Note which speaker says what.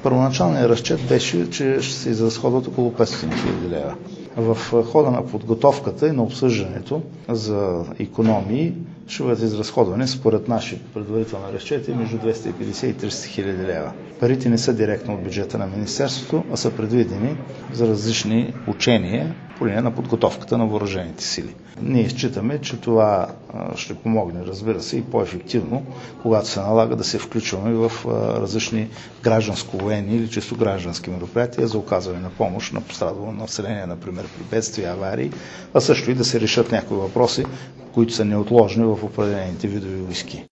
Speaker 1: Първоначалният разчет беше, че ще се изразходват около 500 хил. лева. В хода на подготовката и на обсъждането за икономии ще бъдат изразходвани според наши предварителни разчети между 250 и 300 хиляди лева. Парите не са директно от бюджета на Министерството, а са предвидени за различни учения по линия на подготовката на въоръжените сили. Ние считаме, че това ще помогне, разбира се, и по-ефективно, когато се налага да се включваме в различни гражданско-военни или чисто граждански мероприятия за оказване на помощ на пострадало население, например при бедствия, аварии, а също и да се решат някои въпроси, които са неотложни в определените видове войски.